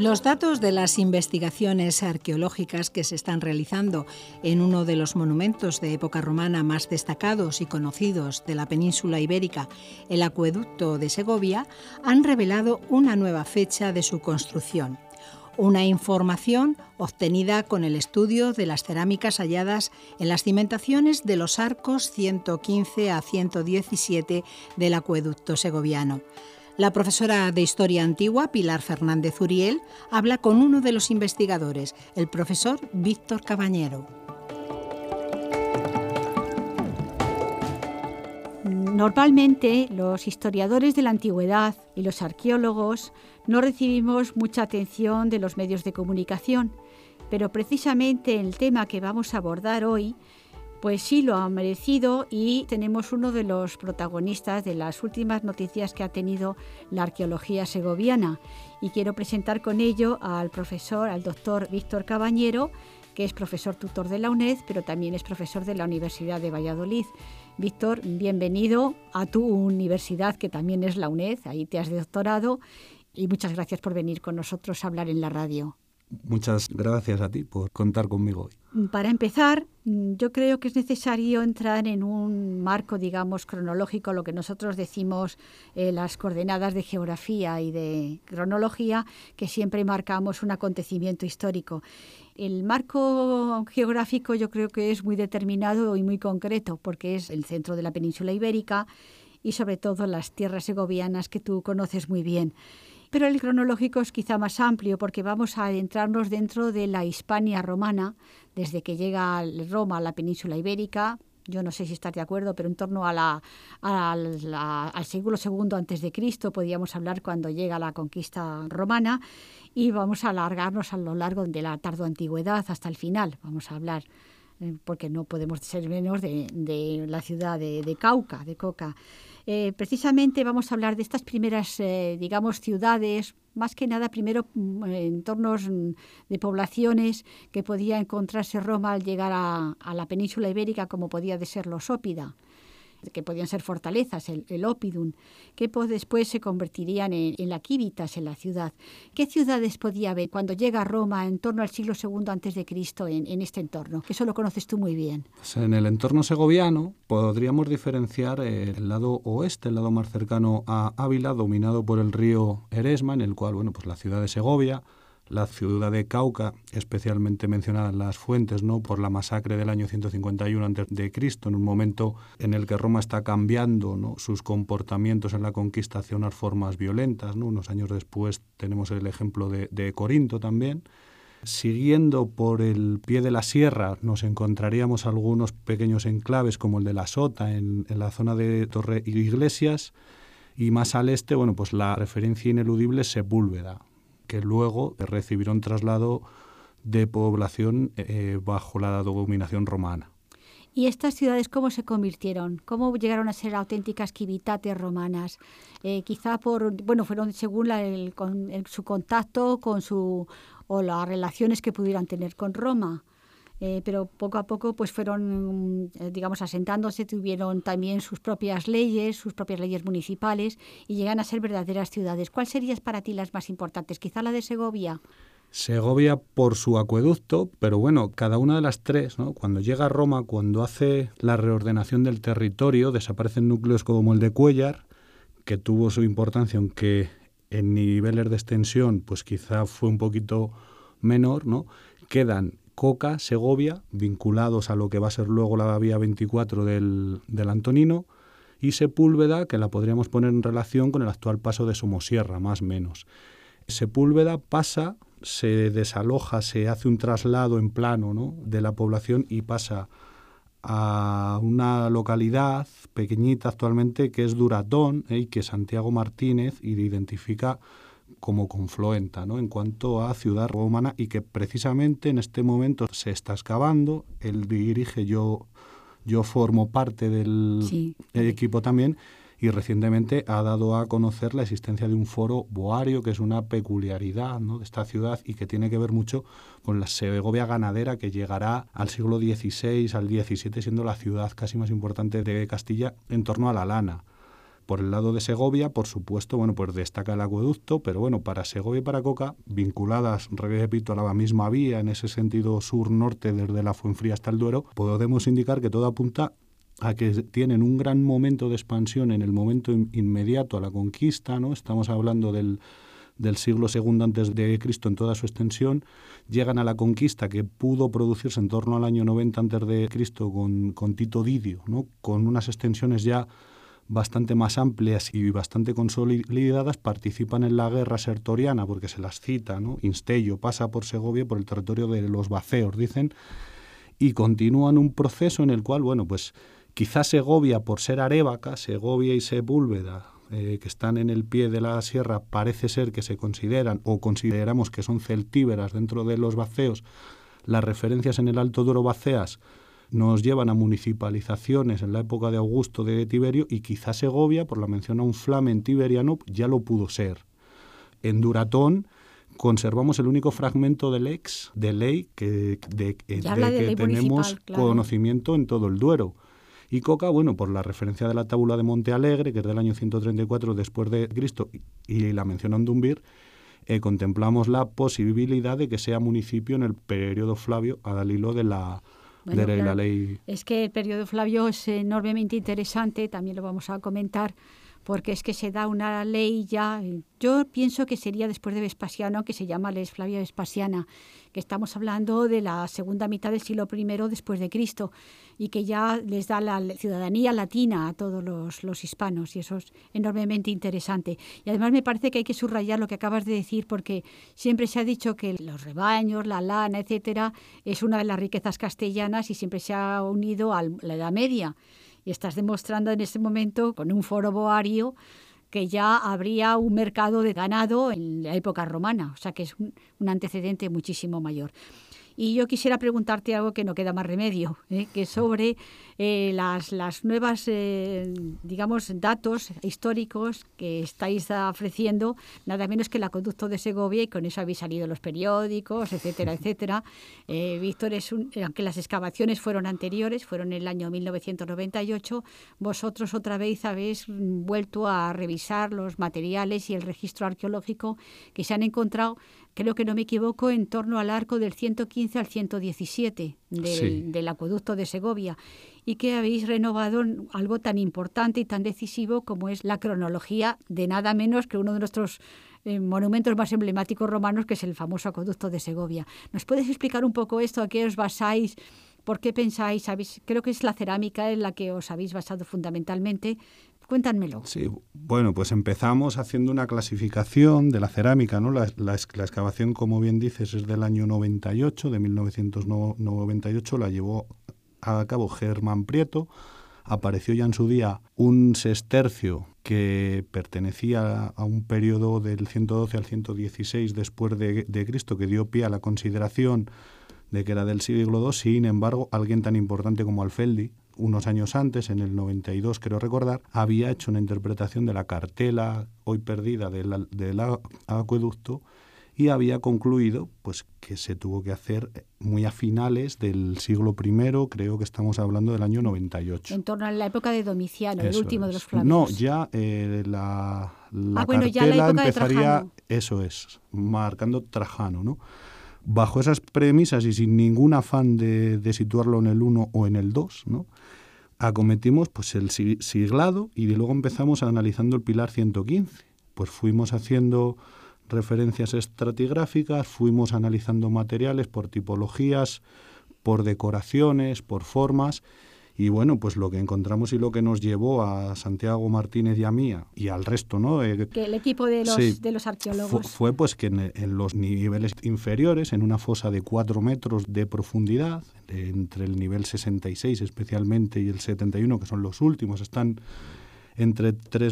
Los datos de las investigaciones arqueológicas que se están realizando en uno de los monumentos de época romana más destacados y conocidos de la península ibérica, el acueducto de Segovia, han revelado una nueva fecha de su construcción. Una información obtenida con el estudio de las cerámicas halladas en las cimentaciones de los arcos 115 a 117 del acueducto segoviano. La profesora de Historia Antigua, Pilar Fernández Uriel, habla con uno de los investigadores, el profesor Víctor Cabañero. Normalmente, los historiadores de la antigüedad y los arqueólogos no recibimos mucha atención de los medios de comunicación, pero precisamente el tema que vamos a abordar hoy pues sí lo ha merecido, y tenemos uno de los protagonistas de las últimas noticias que ha tenido la arqueología segoviana. Y quiero presentar con ello al doctor Víctor Cabañero, que es profesor tutor de la UNED, pero también es profesor de la Universidad de Valladolid. Víctor, bienvenido a tu universidad, que también es la UNED, ahí te has doctorado, y muchas gracias por venir con nosotros a hablar en la radio. Muchas gracias a ti por contar conmigo hoy. Para empezar, yo creo que es necesario entrar en un marco, digamos, cronológico, lo que nosotros decimos las coordenadas de geografía y de cronología, que siempre marcamos un acontecimiento histórico. El marco geográfico yo creo que es muy determinado y muy concreto, porque es el centro de la península ibérica y sobre todo las tierras segovianas que tú conoces muy bien. Pero el cronológico es quizá más amplio, porque vamos a adentrarnos dentro de la Hispania romana, desde que llega Roma a la península ibérica. Yo no sé si estás de acuerdo, pero en torno al siglo II antes de Cristo podríamos hablar cuando llega la conquista romana, y vamos a alargarnos a lo largo de la tardoantigüedad hasta el final. Vamos a hablar, porque no podemos ser menos, de la ciudad de Cauca, de Coca. Precisamente vamos a hablar de estas primeras, ciudades, más que nada primero entornos de poblaciones que podía encontrarse Roma al llegar a la península ibérica, como podía de ser los Ópida, que podían ser fortalezas, el Oppidum, que después se convertirían en la Civitas, en la ciudad. ¿Qué ciudades podía haber cuando llega a Roma en torno al siglo II antes de Cristo en este entorno? Que eso lo conoces tú muy bien. Pues en el entorno segoviano podríamos diferenciar el lado oeste, el lado más cercano a Ávila, dominado por el río Eresma, en el cual, pues la ciudad de Segovia, la ciudad de Cauca, especialmente mencionada en las fuentes, ¿no?, por la masacre del año 151 a.C., en un momento en el que Roma está cambiando, ¿no?, sus comportamientos en la conquista hacia unas formas violentas, ¿no? Unos años después tenemos el ejemplo de Corinto también. Siguiendo por el pie de la sierra nos encontraríamos algunos pequeños enclaves como el de la Sota en la zona de Torre Iglesias, y más al este, pues la referencia ineludible es Sepúlveda, que luego recibieron traslado de población bajo la dominación romana. ¿Y estas ciudades cómo se convirtieron? ¿Cómo llegaron a ser auténticas civitates romanas? Quizá fueron según su contacto o las relaciones que pudieran tener con Roma. Pero poco a poco pues fueron, asentándose, tuvieron también sus propias leyes municipales, y llegan a ser verdaderas ciudades. ¿Cuáles serían para ti las más importantes? Quizá la de Segovia. Segovia por su acueducto, pero cada una de las tres, ¿no? Cuando llega a Roma, cuando hace la reordenación del territorio, desaparecen núcleos como el de Cuéllar, que tuvo su importancia, aunque en niveles de extensión pues quizá fue un poquito menor, ¿no? Quedan Coca, Segovia, vinculados a lo que va a ser luego la vía 24 del Antonino, y Sepúlveda, que la podríamos poner en relación con el actual paso de Somosierra, más o menos. Sepúlveda pasa, se desaloja, se hace un traslado en plano, ¿no?, de la población, y pasa a una localidad pequeñita actualmente que es Duratón, y que Santiago Martínez identifica como confluenta, ¿no?, en cuanto a ciudad romana, y que precisamente en este momento se está excavando. Él dirige, yo formo parte del equipo también, y recientemente ha dado a conocer la existencia de un foro boario, que es una peculiaridad, ¿no?, de esta ciudad, y que tiene que ver mucho con la Segovia ganadera, que llegará al siglo XVI, al XVII, siendo la ciudad casi más importante de Castilla en torno a la lana. Por el lado de Segovia, por supuesto, bueno, pues destaca el acueducto, pero bueno, para Segovia y para Coca, vinculadas, repito, a la misma vía, en ese sentido sur-norte, desde la Fuenfría hasta el Duero, podemos indicar que todo apunta a que tienen un gran momento de expansión en el momento inmediato a la conquista, ¿no? Estamos hablando del siglo II antes de Cristo en toda su extensión. Llegan a la conquista, que pudo producirse en torno al año 90 antes de Cristo con Tito Didio, ¿no? Con unas extensiones ya bastante más amplias y bastante consolidadas. Participan en la guerra sertoriana, porque se las cita, ¿no? Instello pasa por Segovia, por el territorio de los vaceos, dicen, y continúan un proceso en el cual, bueno, pues quizás Segovia, por ser arévaca, Segovia y Sepúlveda, que están en el pie de la sierra, parece ser que se consideran o consideramos que son celtíberas dentro de los vaceos. Las referencias en el Alto Duero Baceas nos llevan a municipalizaciones en la época de Augusto, de Tiberio, y quizás Segovia, por la mención a un flamen tiberiano, ya lo pudo ser. En Duratón conservamos el único fragmento de ley que tenemos, claro, conocimiento en todo el Duero. Y Coca, bueno, por la referencia de la tábula de Monte Alegre, que es del año 134 después de Cristo, y la mención a Ondumbir, contemplamos la posibilidad de que sea municipio en el periodo Flavio, al hilo de la ley. Es que el periodo Flavio es enormemente interesante, también lo vamos a comentar, porque es que se da una ley ya, yo pienso que sería después de Vespasiano, que se llama Lex Flavia Vespasiana, que estamos hablando de la segunda mitad del siglo I después de Cristo, y que ya les da la ciudadanía latina a todos los hispanos, y eso es enormemente interesante. Y además me parece que hay que subrayar lo que acabas de decir, porque siempre se ha dicho que los rebaños, la lana, etcétera, es una de las riquezas castellanas y siempre se ha unido a la Edad Media. Y estás demostrando en este momento, con un foro boario, que ya habría un mercado de ganado en la época romana. O sea que es un antecedente muchísimo mayor. Y yo quisiera preguntarte algo que no queda más remedio, que sobre las nuevas, digamos, datos históricos que estáis ofreciendo, nada menos que el acueducto de Segovia, y con eso habéis salido los periódicos, etcétera, etcétera. Víctor, aunque las excavaciones fueron anteriores, fueron en el año 1998, vosotros otra vez habéis vuelto a revisar los materiales y el registro arqueológico que se han encontrado, creo que no me equivoco, en torno al arco del 115 al 117 del acueducto de Segovia, y que habéis renovado algo tan importante y tan decisivo como es la cronología de nada menos que uno de nuestros monumentos más emblemáticos romanos, que es el famoso acueducto de Segovia. ¿Nos puedes explicar un poco esto? ¿A qué os basáis? ¿Por qué pensáis? Creo que es la cerámica en la que os habéis basado fundamentalmente. Cuéntanmelo. Sí, bueno, pues empezamos haciendo una clasificación de la cerámica, ¿no? La excavación, como bien dices, es del año 98, de 1998, la llevó a cabo Germán Prieto. Apareció ya en su día un sestercio que pertenecía a un periodo del 112 al 116 después de Cristo, que dio pie a la consideración de que era del siglo II. Sin embargo, alguien tan importante como Alfeldi, unos años antes, en el 92 creo recordar, había hecho una interpretación de la cartela hoy perdida del acueducto, y había concluido pues que se tuvo que hacer muy a finales del siglo I, creo que estamos hablando del año 98. En torno a la época de Domiciano, el último de los Flavios. No, ya la cartela ya la época empezaría, eso es, marcando Trajano, ¿no? Bajo esas premisas y sin ningún afán de situarlo en el 1 o en el 2, ¿no?, acometimos pues el siglado, y luego empezamos analizando el pilar 115. Pues fuimos haciendo referencias estratigráficas, fuimos analizando materiales por tipologías, por decoraciones, por formas, y bueno, pues lo que encontramos y lo que nos llevó a Santiago Martínez y a mí y al resto, ¿no? Que el equipo de los arqueólogos fue pues que en los niveles inferiores, en una fosa de 4 metros de profundidad, entre el nivel 66 especialmente y el 71, que son los últimos, están entre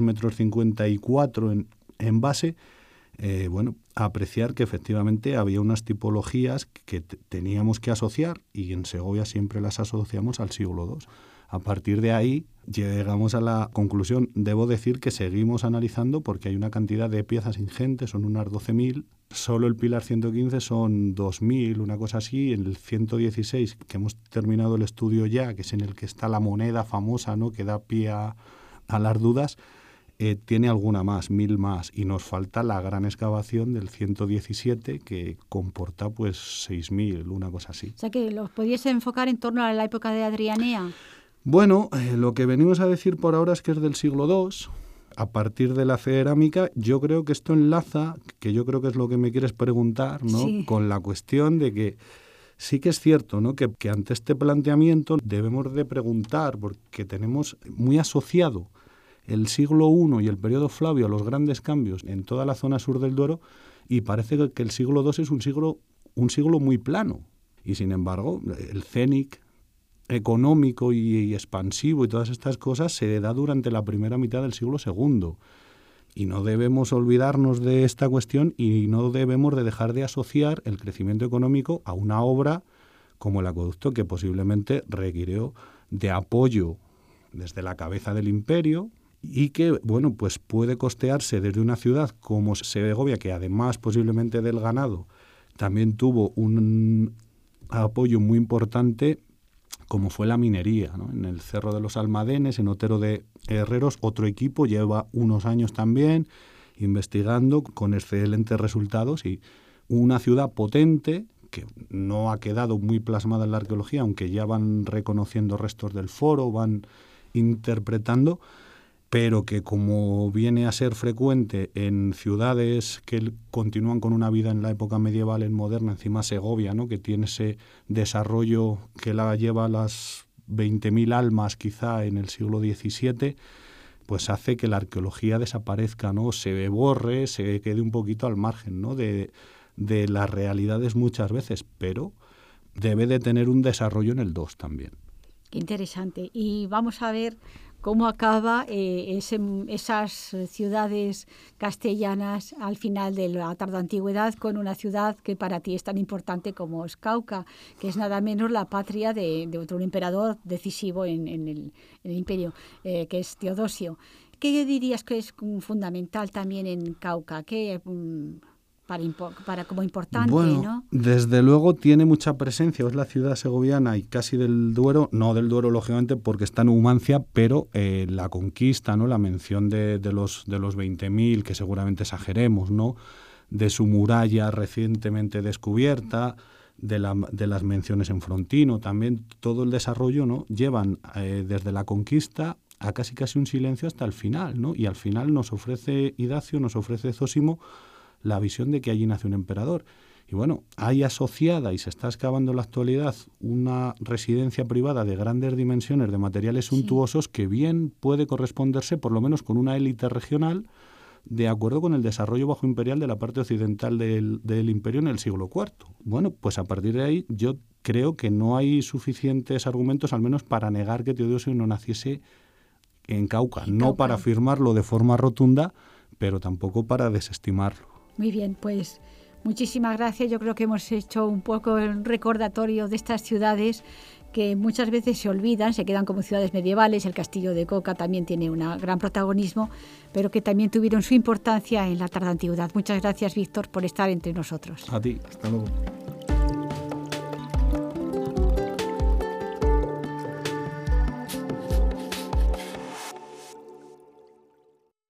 3,54 metros en base, bueno, apreciar que efectivamente había unas tipologías que teníamos que asociar, y en Segovia siempre las asociamos al siglo II. A partir de ahí llegamos a la conclusión. Debo decir que seguimos analizando porque hay una cantidad de piezas ingentes, son unas 12.000. Solo el pilar 115 son 2.000, una cosa así. En el 116, que hemos terminado el estudio ya, que es en el que está la moneda famosa, ¿no?, que da pie a las dudas, tiene alguna más, 1000 más, y nos falta la gran excavación del 117 que comporta pues 6000, una cosa así. O sea que los podías enfocar en torno a la época de Adrianea. Bueno, lo que venimos a decir por ahora es que es del siglo II, a partir de la cerámica. Yo creo que esto enlaza, que yo creo que es lo que me quieres preguntar, ¿no? Sí. Con la cuestión de que sí que es cierto, ¿no? que ante este planteamiento debemos de preguntar, porque tenemos muy asociado el siglo I y el periodo Flavio a los grandes cambios en toda la zona sur del Duero, y parece que el siglo II es un siglo muy plano. Y sin embargo, el cénic económico y expansivo y todas estas cosas se da durante la primera mitad del siglo II. Y no debemos olvidarnos de esta cuestión y no debemos de dejar de asociar el crecimiento económico a una obra como el acueducto, que posiblemente requirió de apoyo desde la cabeza del imperio y que, bueno, pues puede costearse desde una ciudad como Segovia, que además posiblemente del ganado también tuvo un apoyo muy importante, como fue la minería, ¿no? En el Cerro de los Almadenes, en Otero de Herreros, otro equipo lleva unos años también investigando con excelentes resultados, y una ciudad potente que no ha quedado muy plasmada en la arqueología, aunque ya van reconociendo restos del foro, van interpretando, pero que, como viene a ser frecuente en ciudades que continúan con una vida en la época medieval, en moderna, encima Segovia, ¿no? Que tiene ese desarrollo que la lleva a las 20.000 almas quizá en el siglo XVII, pues hace que la arqueología desaparezca, ¿no? Se borre, se quede un poquito al margen, ¿no? de las realidades muchas veces, pero debe de tener un desarrollo en el 2 también. Qué interesante. Y vamos a ver cómo acaba esas ciudades castellanas al final de la tardoantigüedad con una ciudad que para ti es tan importante como es Cauca, que es nada menos la patria de otro emperador decisivo en el imperio, que es Teodosio. ¿Qué dirías que es fundamental también en Cauca? ¿Qué para como importante, bueno, ¿no? Desde luego tiene mucha presencia, es la ciudad segoviana y casi del Duero, no del Duero lógicamente porque está en Numancia, pero la conquista, ¿no? La mención de los 20.000, que seguramente exageremos, ¿no? De su muralla recientemente descubierta, de las menciones en Frontino, también todo el desarrollo, ¿no? Llevan desde la conquista a casi un silencio hasta el final, ¿no? Y al final nos ofrece Idacio, nos ofrece Zósimo la visión de que allí nace un emperador. Y bueno, hay asociada, y se está excavando en la actualidad, una residencia privada de grandes dimensiones, de materiales suntuosos, que bien puede corresponderse por lo menos con una élite regional, de acuerdo con el desarrollo bajo imperial de la parte occidental del imperio en el siglo IV. Bueno, pues a partir de ahí yo creo que no hay suficientes argumentos, al menos para negar que Teodosio no naciese en Cauca. No para afirmarlo de forma rotunda, pero tampoco para desestimarlo. Muy bien, pues muchísimas gracias. Yo creo que hemos hecho un poco el recordatorio de estas ciudades que muchas veces se olvidan, se quedan como ciudades medievales. El castillo de Coca también tiene un gran protagonismo, pero que también tuvieron su importancia en la tardoantigüedad. Muchas gracias, Víctor, por estar entre nosotros. A ti, hasta luego.